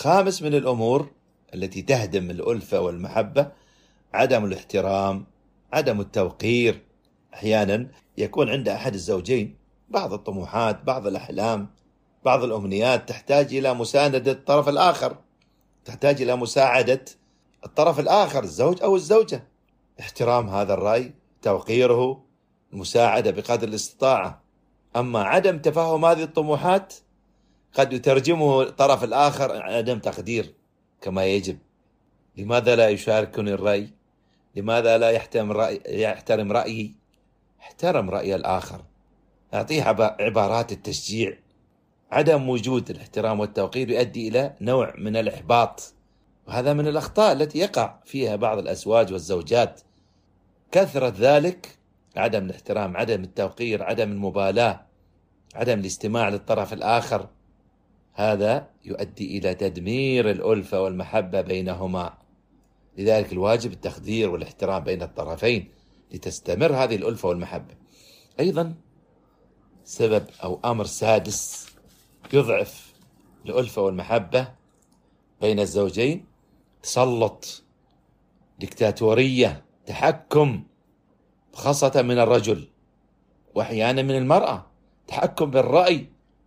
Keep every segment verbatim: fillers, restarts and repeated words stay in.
خامس من الأمور التي تهدم الألفة والمحبة عدم الاحترام، عدم التوقير. أحيانا يكون عند أحد الزوجين بعض الطموحات، بعض الأحلام، بعض الأمنيات تحتاج إلى مساندة الطرف الآخر، تحتاج إلى مساعدة الطرف الآخر الزوج أو الزوجة. احترام هذا الرأي، توقيره، المساعدة بقدر الاستطاعة. أما عدم تفهم هذه الطموحات قد يترجمه الطرف الآخر عدم تقدير كما يجب. لماذا لا يشاركني الرأي؟ لماذا لا يحترم رأي يحترم رأيي؟ احترم رأي الآخر، أعطيه عبارات التشجيع. عدم وجود الاحترام والتوقير يؤدي إلى نوع من الإحباط، وهذا من الأخطاء التي يقع فيها بعض الأزواج والزوجات. كثرة ذلك عدم الاحترام، عدم التوقير، عدم المبالاة، عدم الاستماع للطرف الآخر، هذا يؤدي إلى تدمير الألفة والمحبة بينهما. لذلك الواجب التقدير والاحترام بين الطرفين لتستمر هذه الألفة والمحبة. أيضا سبب أو أمر سادس يضعف الألفة والمحبة بين الزوجين: تسلط، ديكتاتورية، تحكم، خاصة من الرجل وأحيانا من المرأة، تحكم بالرأي،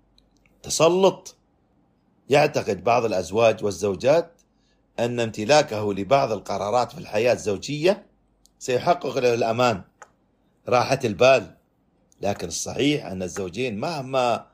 تسلط. يعتقد بعض الأزواج والزوجات أن امتلاكه لبعض القرارات في الحياة الزوجية سيحقق له الأمان، راحة البال. لكن الصحيح أن الزوجين مهما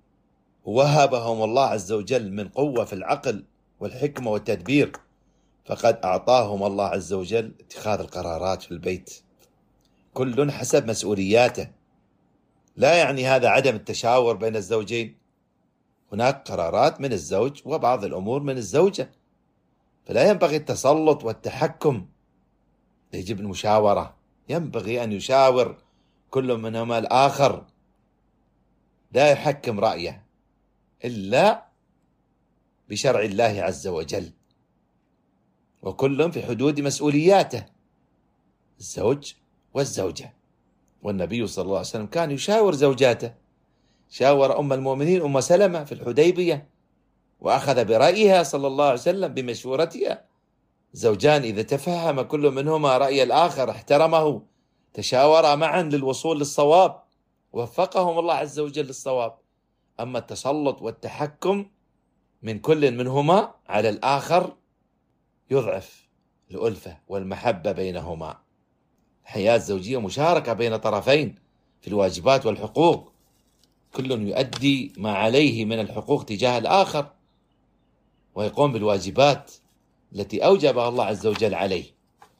وهبهم الله عز وجل من قوة في العقل والحكمة والتدبير، فقد أعطاهم الله عز وجل اتخاذ القرارات في البيت، كل حسب مسؤولياته. لا يعني هذا عدم التشاور بين الزوجين، هناك قرارات من الزوج وبعض الأمور من الزوجة، فلا ينبغي التسلط والتحكم، يجب المشاورة. ينبغي أن يشاور كل منهما الآخر، لا يحكم رأيه إلا بشرع الله عز وجل، وكل في حدود مسؤولياته، الزوج والزوجة. والنبي صلى الله عليه وسلم كان يشاور زوجاته، شاور أم المؤمنين أم سلمة في الحديبية وأخذ برأيها صلى الله عليه وسلم بمشورتها. زوجان إذا تفهم كل منهما رأي الآخر احترمه، تشاورا معا للوصول للصواب، وفقهم الله عز وجل للصواب. أما التسلط والتحكم من كل منهما على الآخر يضعف الألفة والمحبة بينهما. الحياة الزوجية مشاركة بين طرفين في الواجبات والحقوق، كل يؤدي ما عليه من الحقوق تجاه الآخر ويقوم بالواجبات التي أوجبها الله عز وجل عليه.